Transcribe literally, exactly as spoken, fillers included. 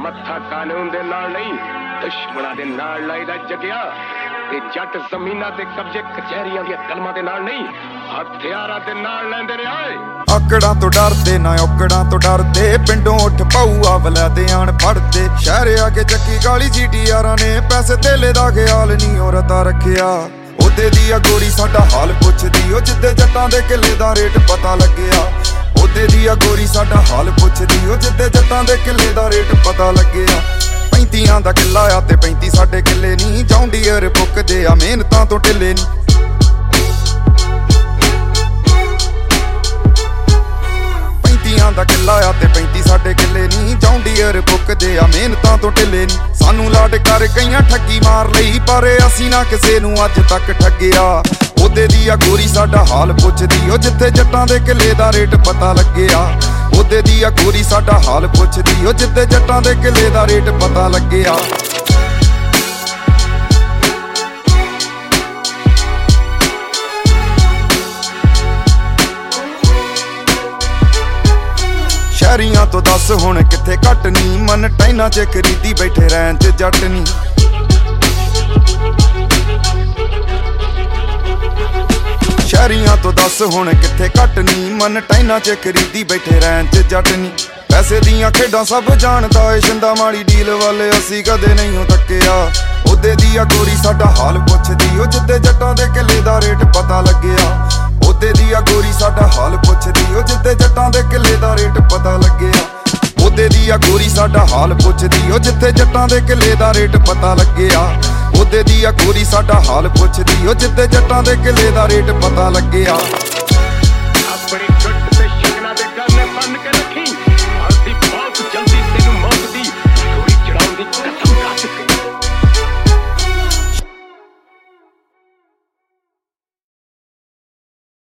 ਮੱਥਾ ਕਾਨੂੰਨ ਦੇ ਨਾਲ ਨਹੀਂ ਦੁਸ਼ਮਣਾਂ ਦੇ ਨਾਲ ਲਾਈਦਾ ਜਗਿਆ ਤੇ ਜੱਟ ਜ਼ਮੀਨਾਂ ਤੇ ਕਬਜ਼ੇ ਕਚਹਿਰੀਆਂ ਦੀਆਂ ਕਲਮਾਂ ਦੇ ਨਾਲ ਨਹੀਂ ਹਥਿਆਰਾਂ ਦੇ ਨਾਲ ਲੈਂਦੇ ਨੇ ਆਏ। ਆਕੜਾਂ ਤੋਂ ਡਰਦੇ ਨਾ ਔਕੜਾਂ ਤੋਂ ਡਰਦੇ ਪਿੰਡੋਂ ਉੱਠ ਪਾਊਆ ਵਲੈਦੇ ਆਣ ਫੜਦੇ ਸ਼ਹਿਰ ਆ ਕੇ ਚੱਕੀ ਗਾਲੀ ਜੀਟੀਆਰਾਂ ਨੇ ਪੈਸੇ ਧੇਲੇ ਦਾ ਖਿਆਲ ਨਹੀਂ ਔਰਤਾਂ ਰੱਖਿਆ। ਉਹਦੇ ਦੀ ਆ ਗੋਰੀ ਸਾਡਾ ਹਾਲ ਪੁੱਛਦੀ ਉਹ ਜਿੱਦੇ ਜੱਟਾਂ ਦੇ ਕਿੱਲੇ ਦਾ ਰੇਟ ਪਤਾ ਲੱਗਿਆ। ਉਹਦੇ ਦੀ ਆ ਗੋਰੀ ਸਾਡਾ ਹਾਲ ਪੁੱਛਦੀ ਉਹ ਜਿੱਦੇ ਜੱਟਾਂ ਦੇ ਕਿੱਲੇ ਦਾ ਰੇਟ ਪਤਾ ਲੱਗਿਆ। ਪੈਂਤੀਆਂ ਦਾ ਕਿੱਲਾ ਆ ਤੇ ਪੈਂਤੀ ਸਾਡੇ ਕਿੱਲੇ ਨਹੀਂ ਜੌਂਡੀਅਰ ਪੁੱਕਦੇ ਆ ਮਿਹਨਤਾਂ ਤੋਂ ਢਿੱਲੇ ਨਹੀਂ। ਪੈਂਤੀਆਂ ਦਾ ਕਿੱਲਾ ਆ ਤੇ ਪੈਂਤੀ ਸਾਡੇ ਕਿੱਲੇ ਨਹੀਂ ਜੌਂਡੀਅਰ ਪੁੱਕਦੇ ਆ ਮਿਹਨਤਾਂ ਤੋਂ ਢਿੱਲੇ ਨਹੀਂ। ਸਾਨੂੰ ਲਾਡ ਕਰ ਕਈਆਂ ਠੱਗੀ ਮਾਰ ਲਈ ਪਰ ਅਸੀਂ ਨਾ ਕਿਸੇ ਨੂੰ ਅੱਜ ਤੱਕ ਠੱਗਿਆ। ਉਹਦੇ ਦੀ ਆ ਗੋਰੀ ਸਾਡਾ ਹਾਲ ਪੁੱਛਦੀ ਉਹ ਜਿੱਥੇ ਜੱਟਾਂ ਦੇ ਕਿੱਲੇ ਦਾ ਰੇਟ ਪਤਾ ਲੱਗਿਆ। ਉਹਦੇ ਦੀ ਆ ਗੋਰੀ ਸਾਡਾ ਹਾਲ ਪੁੱਛਦੀ ਉਹ ਜਿੱਥੇ ਜੱਟਾਂ ਦੇ ਕਿੱਲੇ ਦਾ ਰੇਟ ਪਤਾ ਲੱਗਿਆ। ਸ਼ਹਿਰੀਆਂ ਤੋਂ ਦੱਸ ਹੁਣ ਕਿੱਥੇ ਘੱਟ ਨੀ ਮਨ ਟਾਈਨਾਂ ਚ ਖਰੀਦੀ ਬੈਠੇ ਰਹਿਣ ਚ ਜੱਟ ਨੀ। ਸ਼ਹਿਰੀਆਂ ਤੋਂ ਦੱਸ ਹੁਣ ਕਿੱਥੇ ਘੱਟ ਨੀ ਮਨ ਟਾਈਨਾਂ ਚ ਖਰੀਦੀ ਬੈਠੇ ਰਹਿਣ ਚ ਜੱਟ ਨੀ। ਪੈਸੇ ਦੀਆਂ ਖੇਡਾਂ ਸਭ ਜਾਣਦਾ ਏ ਸ਼ਿੰਦਾ ਮਾੜੀ ਡੀਲ ਵਾਲੇ ਅਸੀਂ ਕਦੇ ਨਹੀਂ ਹੋ ਤੱਕਿਆ। ਉਹਦੇ ਦੀ ਆ ਗੋਰੀ ਸਾਡਾ ਹਾਲ ਪੁੱਛਦੀ ਉਹ ਜਿੱਦੇ ਜੱਟਾਂ ਦੇ ਕਿੱਲੇ ਦਾ ਰੇਟ ਪਤਾ ਲੱਗਿਆ। ਉਹਦੇ ਦੀ ਆ ਗੋਰੀ ਸਾਡਾ ਹਾਲ ਪੁੱਛਦੀ ਉਹ ਜਿੱਦੇ ਜੱਟਾਂ ਦੇ ਕਿੱਲੇ ਦਾ ਰੇਟ ਪਤਾ ਲੱਗਿਆ। ਉਹਦੇ ਦੀ ਆ ਗੋਰੀ ਸਾਡਾ ਹਾਲ ਪੁੱਛਦੀ ਉਹ ਜਿੱਥੇ ਜੱਟਾਂ ਦੇ ਕਿੱਲੇ ਦਾ ਰੇਟ ਪਤਾ ਲੱਗਿਆ। ਉਹਦੇ ਦੀ ਆ ਗੋਰੀ ਸਾਡਾ ਹਾਲ ਪੁੱਛਦੀ ਉਹ ਜਿੱਦੇ ਜੱਟਾਂ ਦੇ ਕਿੱਲੇ ਦਾ ਰੇਟ ਪਤਾ ਲੱਗਿਆ। ਆਪਣੀ ਗੁੱਟ ਤੇ ਸ਼ਗਨਾਂ ਦੇ ਗਾਨੇ ਬੰਨ ਕੇ ਰੱਖੀ